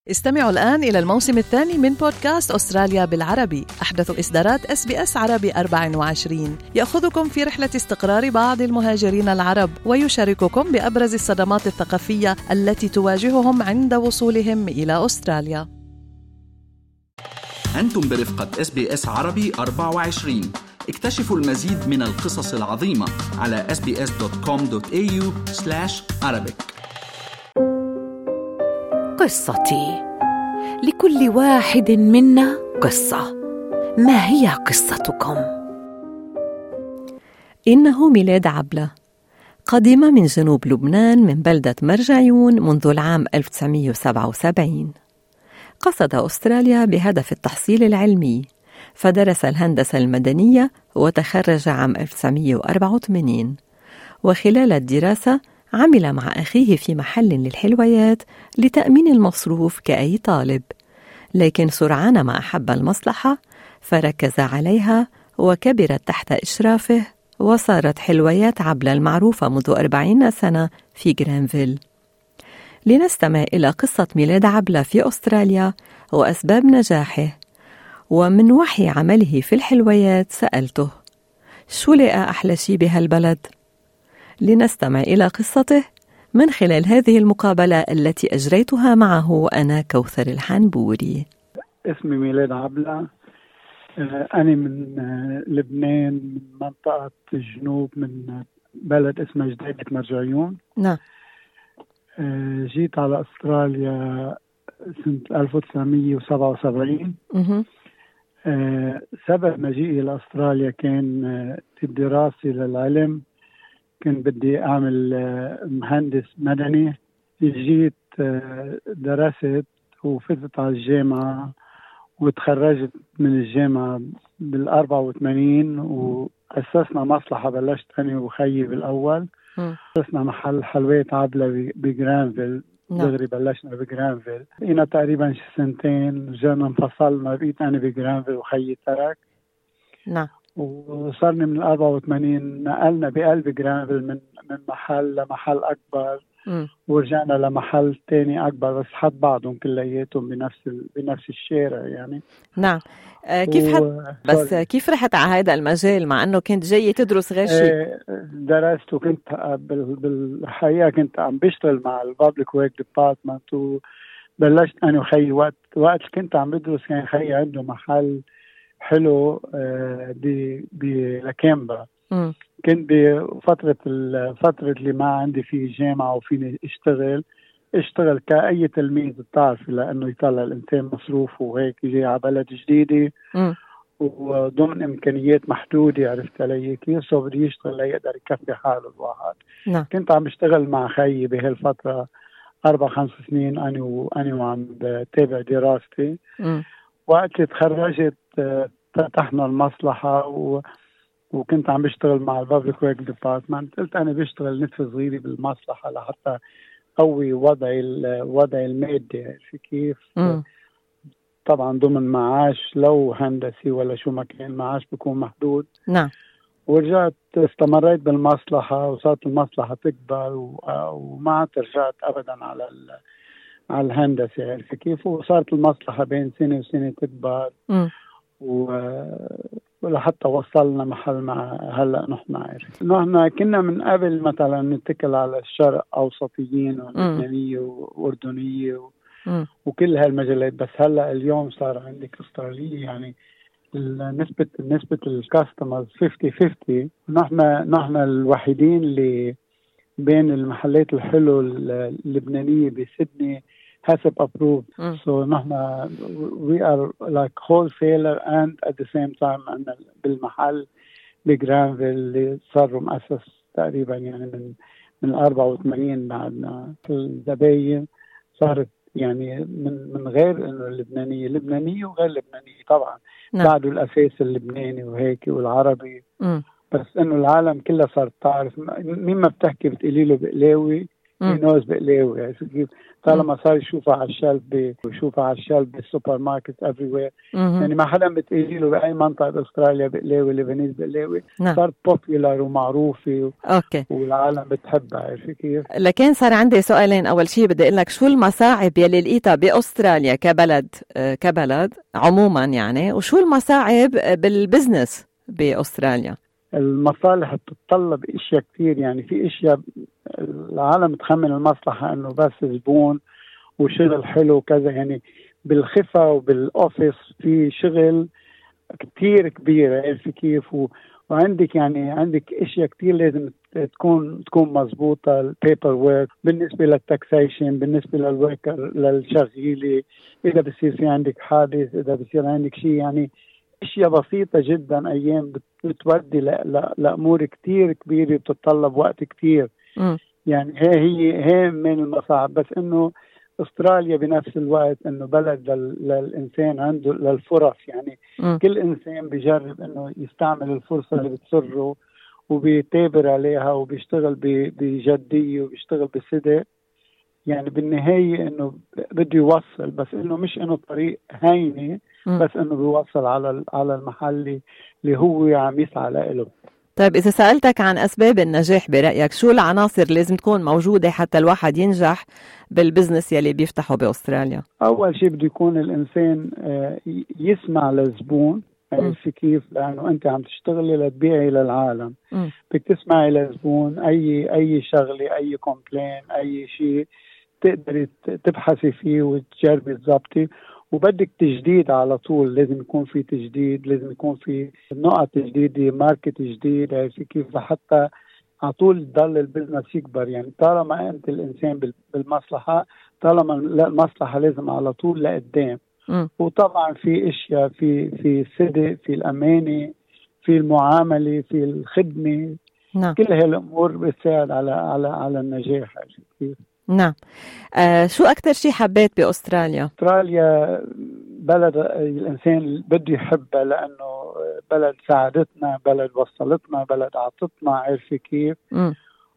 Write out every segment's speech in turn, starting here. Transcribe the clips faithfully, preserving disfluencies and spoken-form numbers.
استمعوا الآن إلى الموسم الثاني من بودكاست أستراليا بالعربي، أحدث إصدارات إس بي إس عربي أربعة وعشرين، يأخذكم في رحلة استقرار بعض المهاجرين العرب ويشارككم بأبرز الصدمات الثقافية التي تواجههم عند وصولهم إلى أستراليا. أنتم برفقة إس بي إس عربي أربعة وعشرين. اكتشفوا المزيد من القصص العظيمة على إس بي إس دوت كوم دوت إيه يو سلاش عربيك. قصتي، لكل واحد منا قصة. ما هي قصتكم؟ إنه ميلاد عبلة، قادمة من جنوب لبنان من بلدة مرجعيون منذ العام ألف وتسعمائة وسبعة وسبعين. قصد أستراليا بهدف التحصيل العلمي، فدرس الهندسة المدنية وتخرج عام ألف وتسعمائة وأربعة وثمانين، وخلال الدراسة عمل مع أخيه في محل للحلويات لتأمين المصروف كأي طالب، لكن سرعان ما أحب المصلحة فركز عليها وكبرت تحت إشرافه، وصارت حلويات عبلة المعروفة منذ أربعين سنة في غرانفيل. لنستمع إلى قصة ميلاد عبلة في أستراليا وأسباب نجاحه. ومن وحي عمله في الحلويات سألته: شو لقى أحلى شي بهالبلد؟ لنستمع إلى قصته من خلال هذه المقابلة التي أجريتها معه أنا كوثر الحنبوري. اسمي ميلاد عبلة، أنا من لبنان، من منطقة الجنوب، من بلد اسمه جديدة مرجعيون. نعم. جيت على أستراليا سنة ألف وتسعمائة وسبعة وسبعين. سبب مجيئي لأستراليا كان الدراسة للعلم. كنت بدي أعمل مهندس مدني. جيت درست وفتت على الجامعة وتخرجت من الجامعة بالأربعة وثمانين، وأسسنا مصلحة. بلشت أنا وخيي بالأول. أسسنا محل حلويات عبلة بغرانفيل. دغري بلشنا بغرانفيل، بقينا تقريبا شي سنتين، جانا انفصلنا، بقيت أنا بغرانفيل وخيي ترك. نعم. وصارني من الأربعة وثمانين نقلنا بقلب غرانفيل من من محل لمحل أكبر. م. ورجعنا لمحل تاني أكبر، بس حد بعضهم كلياتهم بنفس ال... بنفس الشارع يعني. نعم. آه كيف حد... و... بس سوري. كيف رحت على هذا المجال مع أنه كنت جاي تدرس غير شيء؟ آه درست، وكنت بال... بالحقيقة كنت عم بشتغل مع البابليك ورك ديبارتمنت. وبلشت أنا وخي وقت وقت كنت عم بدرس كان خي عنده محل حلو ب بلكامبرا. كنت بفترة الفترة اللي ما عندي فيه جامعة وفيني اشتغل اشتغل كأي تلميذ بتعرف، لأنه يطلع الإنسان مصروف وهيك، جاي على بلد جديدة م. وضمن إمكانيات محدودة، عرفت علي كيف؟ سو بدي يشتغل ليقدر يكفي حاله الواحد. نعم. كنت عم بشتغل مع خيي بهالفترة أربع خمس سنين، أنا وأنا وعم بتابع دراستي. م. وقت اللي تخرجت فتحنا المصلحة و... وكنت عم بشتغل مع البابليك ورك ديبارتمنت. قلت أنا بشتغل نتفة صغيرة بالمصلحة لحتى قوي وضعي وضعي المادي في كيف. م. طبعا ضمن معاش لو هندسي ولا شو ما كان، معاش بيكون محدود. نعم. ورجعت استمريت بالمصلحة وصارت المصلحة تكبر و... وما عاد رجعت أبدا على ال... على الهندسة، عرفت كيف؟ وصارت المصلحة بين سنة وسنة تكبر. م. و... ولحتى وصلنا محل مع هلا نحن عارف. نحن كنا من قبل مثلا نتكل على الشرق أوسطيين ولبنانية وأردنية و... وكل هالمجالات، بس هلا اليوم صار عندك أسترالية، يعني نسبة نسبة الكاستمرز خمسين خمسين. نحن نحن الوحيدين اللي بين المحلات الحلو اللبنانية بسيدني حسب approved. mm. so نحن we are like wholesaler and at the same time عندنا بالمحل بغرانفيل اللي صار مؤسس تقريبا يعني من من أربعة وثمانين. بعدنا الزباين صارت يعني من من غير انه اللبنانية لبنانية وغير لبنانية طبعا. no. بعده الاساس اللبناني وهيك والعربي. mm. بس انه العالم كلها صارت تعرف مين ما بتحكي بتقولي له بقلاوي ينوز بقلاوي، عرفت كيف؟ طالما صار يشوفها على الشلف بيشوفها على الشلف بالسوبر ماركت everywhere. يعني ما حدا بتقولي له بأي منطقة بأستراليا بقلاوي لبنيز بقلاوي. نعم. صارت بوبيلر ومعروفة أوكي. والعالم بتحبها، عرفت كيف؟ لكن صار عندي سؤالين. أول شيء بدي أقول لك شو المصاعب يلي لقيتها بأستراليا كبلد كبلد عموما يعني، وشو المصاعب بالبزنس بأستراليا؟ المصالح بتتطلب اشياء كثير، يعني في اشياء العالم تخمن المصلحة انه بس زبون وشغل حلو وكذا، يعني بالخفة وبالاوفيس في شغل كثير كبير، عرفت كيف؟ و... وعندك يعني عندك اشياء كثير لازم تكون تكون مضبوطة، البيبر وورك بالنسبة للتاكسيشن، بالنسبة للوركر للشغيلة، اذا بصير في عندك حادث، اذا بصير عندك شيء، يعني اشياء بسيطة جدا ايام بتودي لامور كتير كبيرة بتتطلب وقت كتير. م. يعني هي هي هي من المصاعب. بس انه استراليا بنفس الوقت انه بلد لل للانسان عنده للفرص، يعني م. كل انسان بيجرب انه يستعمل الفرصة اللي بتسره وبيتابر عليها وبيشتغل بجدية وبيشتغل بصدق. يعني بالنهاية انه بده يوصل، بس انه مش انه طريق هينة، بس انه بيوصل على على المحل اللي هو عم يسعى له. طيب إذا سألتك عن أسباب النجاح برأيك، شو العناصر لازم تكون موجودة حتى الواحد ينجح بالبزنس يلي بيفتحه بأستراليا؟ أول شيء بده يكون الإنسان يسمع للزبون، عرفت كيف؟ لأنه أنت عم تشتغلي لتبيعي للعالم، بدك تسمعي للزبون. أي أي شغلة، أي كومبلين، أي شيء تقدري تبحثي فيه وتجربي تظبطي. وبدك تجديد على طول، لازم يكون في تجديد، لازم يكون في نقط جديدة، ماركت جديد، عرفت كيف؟ لحتى على طول يضل البزنس يكبر. يعني طالما أنت الإنسان بالمصلحة، طالما المصلحة لازم على طول لقدام. وطبعا في اشياء، في في الصدق، في الامانه، في المعامله، في الخدمه. نعم. كل هالامور بتساعد على على على النجاح. كيف؟ نعم. آه شو اكثر شيء حبيت باستراليا؟ استراليا بلد الانسان بده يحبها، لانه بلد ساعدتنا، بلد وصلتنا، بلد اعطتنا، عارفه كيف؟ م.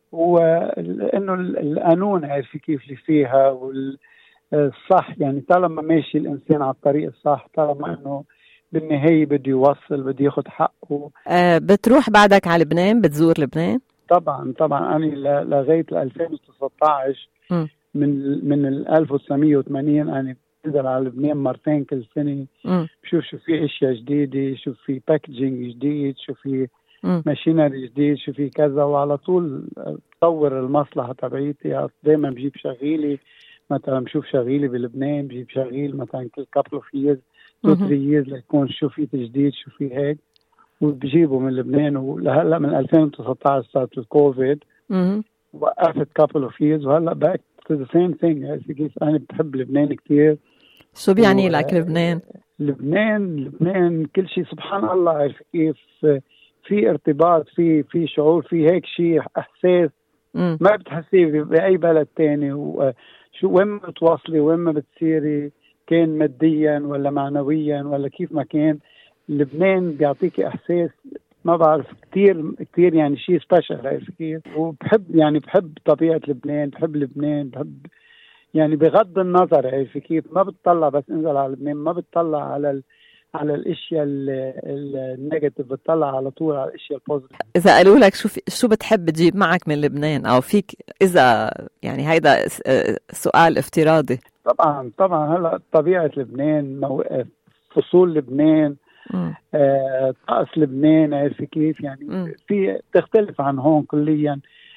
وانه القانون عارفه كيف اللي فيها وال الصح. يعني طالما ماشي الإنسان على الطريق الصح، طالما أنه بالنهاية بده يوصل، بده ياخد حقه. أه بتروح بعدك على لبنان؟ بتزور لبنان؟ طبعا طبعا. أنا لغاية ألفين وتسعة عشر م. من من ألف وتسعمية وثمانين أنا بنزل على لبنان مرتين كل سنة. م. بشوف شو في أشياء جديدة، شو في باكجينج جديد، شو في ماشينري جديد، شو في كذا. وعلى طول بطور المصلحة تبعيتي. دايما بجيب شغيلي، مثلا بشوف شغيلي بلبنان، بجيب شغيل مثلا كل couple of years two three years ليكون شو في تجديد، شو في هيك، وبجيبه من لبنان. ولهلا من ألفين وتسعة عشر صارت الكوفيد، وقفت couple of years وهلا back to the same thing. يعني كيف أنا بحب لبنان كتير. شو بيعني لك لبنان؟ لبنان لبنان كل شيء سبحان الله. عارف كيف؟ في ارتباط، في في شعور، في هيك شيء إحساس مم. ما بتحسيه بأي بلد تاني. و شو وين ما بتواصلي، وين ما بتصيري، كان ماديا ولا معنويا ولا كيف ما كان، لبنان بيعطيك احساس ما بعرف كتير كتير، يعني شيء سبيشال. عارف كيف؟ وبحب يعني بحب طبيعة لبنان، بحب لبنان، بحب يعني بغض النظر. عارف كيف؟ ما بتطلع بس انزل على لبنان، ما بتطلع على ال على الاشياء النيجاتيف، بتطلع على طول على الاشياء البوزيتيف. اذا قالوا لك شو شو بتحب تجيب معك من لبنان، او فيك اذا يعني هيدا سؤال افتراضي. طبعا طبعا. هلا طبيعه لبنان، موقف فصول لبنان، آه، طقس لبنان، عارف كيف؟ يعني م. في تختلف عن هون كليا.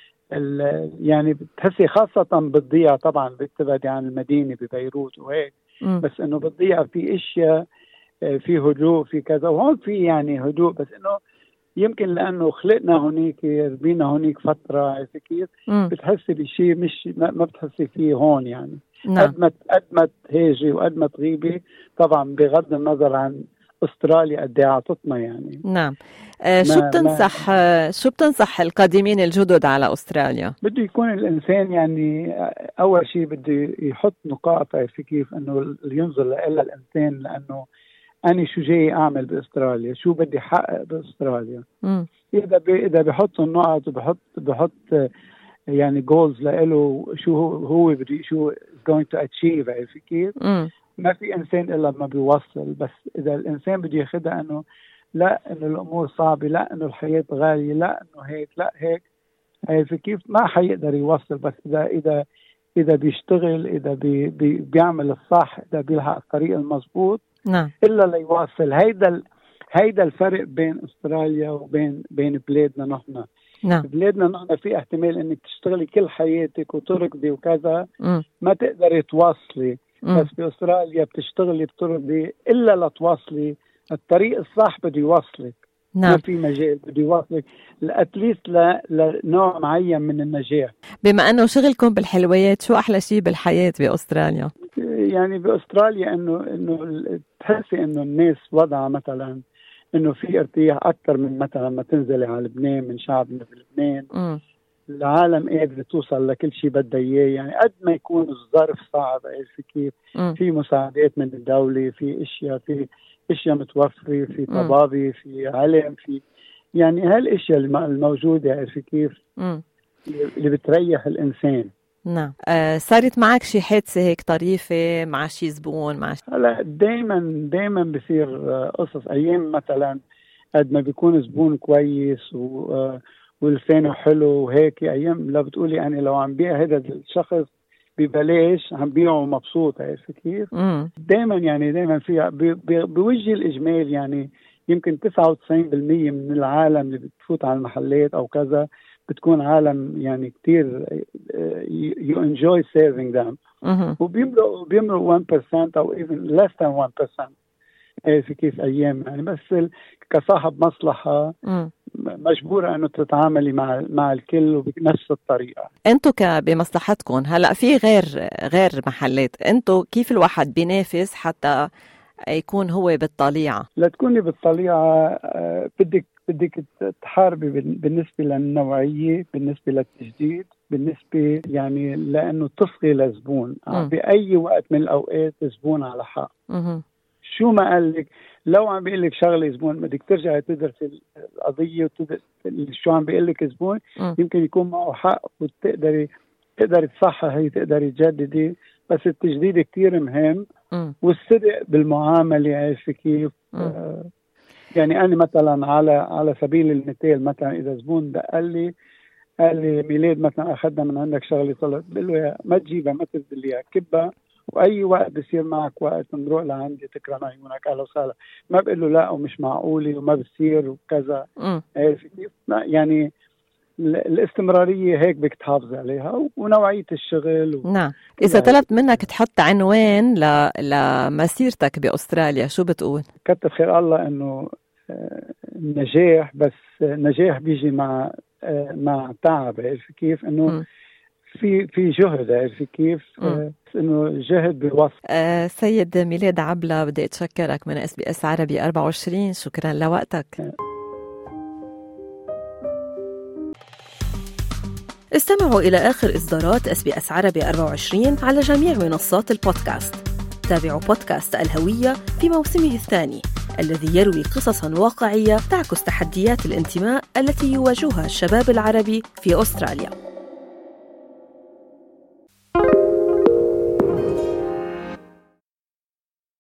يعني بتحسي خاصه بالضيعه، طبعا بتبعدي عن المدينه ببيروت وهيك، م. بس انه بالضيعه في اشياء، في هدوء، في كذا. وهون في يعني هدوء، بس انه يمكن لانه خلقنا هونيك، ربينا هونيك فتره، عارف كيف؟ بتحسي بشيء مش ما بتحسي فيه هون. يعني نعم. قد ما قد ما تهاجي وقد ما تغيبي، طبعا بغض النظر عن استراليا قد ايه عطتنا. يعني نعم. آه شو بتنصح آه شو بتنصح القادمين الجدد على استراليا؟ بده يكون الانسان يعني اول شيء بده يحط نقاط، عارف كيف؟ انه ينظر الى الانسان، لانه أنا شو جاي أعمل بأستراليا، شو بدي حقق بأستراليا. م. إذا بي إذا بحط النقط وبحط بحط يعني جولز لإله شو هو بدي شو going to achieve. عارف كيف؟ ما في إنسان إلا ما بيوصل. بس إذا الإنسان بده ياخدها إنه لا إنه الأمور صعبة، لا إنه الحياة غالية، لا إنه هيك لا هيك، عارف كيف؟ ما حيقدر يوصل. بس إذا إذا إذا بيشتغل، إذا بي بي بيعمل الصح، إذا بيلحق الطريق المضبوط، نعم، إلا ليواصل. هيدا هيدا الفرق بين أستراليا وبين بين بلادنا نحن. نعم. بلادنا نحن في احتمال إنك تشتغلي كل حياتك وتركضي وكذا م. ما تقدري تواصلي. م. بس بأستراليا بتشتغلي بتركضي إلا لتواصلي. الطريق الصح بده يوصلك. نعم. ما في مجال بده يوصلك لأتليست لنوع معين من النجاح. بما أنه شغلكم بالحلويات، شو أحلى شيء بالحياة بأستراليا؟ يعني بأستراليا إنه إنه تحسي إنه الناس وضعها مثلا إنه في ارتياح أكثر من مثلا ما تنزلي على لبنان من شعبنا بلبنان. م. العالم قادرة توصل لكل شيء بدها إياه. يعني قد ما يكون الظرف صعب، عارف كيف؟ في مساعدات من الدولة، في أشياء في أشياء متوفرة، في طبابة، في علم، في يعني هالأشياء الموجودة، عارف كيف؟ م. اللي بتريح الإنسان. نعم. آه صارت معك شي حادثة هيك طريفة مع شي زبون؟ مع هلا دايما دايما بصير قصص. أيام مثلا قد ما بيكون زبون كويس و ولسانه حلو وهيك، أيام لا بتقولي أنا لو عم بيع هذا الشخص ببلاش عم بيعه مبسوط، عارف كيف؟ دايما يعني دايما فيها بوجه الإجمال. يعني يمكن تسعة وتسعين بالمية من العالم اللي بتفوت على المحلات أو كذا بتكون عالم يعني كتير you enjoy serving them. وبيمرقوا بيمرقوا واحد بالمية أو even less than one percent. في كيف أيام يعني. بس كصاحب مصلحة م. مجبورة أنه تتعاملي مع مع الكل وبنفس الطريقة. أنتوا كبمصلحتكم هلأ في غير غير محلات، أنتوا كيف الواحد بينافس حتى يكون هو بالطليعة؟ لا تكوني بالطليعة بدك بدك تحاربي بالنسبة للنوعية، بالنسبة للتجديد، بالنسبة يعني لأنه تصغي لزبون. م. بأي وقت من الأوقات زبون على حق. م. شو ما قال لك، لو عم بيقول لك شغله زبون بدك ترجعي تدرسي القضيه وتدرسي شو عم بيقول لك زبون. م. يمكن يكون معه حق وتقدري تقدري تصححي، تقدري تجددي. بس التجديد كتير مهم. م. والصدق بالمعامله، عارف كيف؟ آه يعني انا مثلا على على سبيل المثال مثلا اذا زبون دق لي قال لي ميلاد مثلا اخذنا من عندك شغله طلعت، بقول له ما تجيبها، ما تبدل لي كبها، واي وقت بصير معك وقت نروح لعندي تكرم عيونك اهلا وسهلا. ما بقول له لا ومش معقولي وما بصير وكذا. عارف كيف؟ يعني الاستمراريه هيك بدك تحافظي عليها ونوعيه الشغل و... نعم. اذا طلبت منك تحط عنوان ل... لمسيرتك باستراليا شو بتقول؟ كتر خير الله انه النجاح، بس النجاح بيجي مع مع تعب. عارف كيف؟ انه م. في في جهد، عارف كيف؟ آه انه جهد بالوصف. آه سيد ميلاد عبلة، بدي اتشكرك من اس بي اس عربي أربعة وعشرين. شكرا لوقتك. آه. استمعوا إلى آخر إصدارات اس بي اس عربي أربعة وعشرين على جميع منصات البودكاست. تابعوا بودكاست الهوية في موسمه الثاني الذي يروي قصصا واقعية تعكس تحديات الانتماء التي يواجهها الشباب العربي في أستراليا.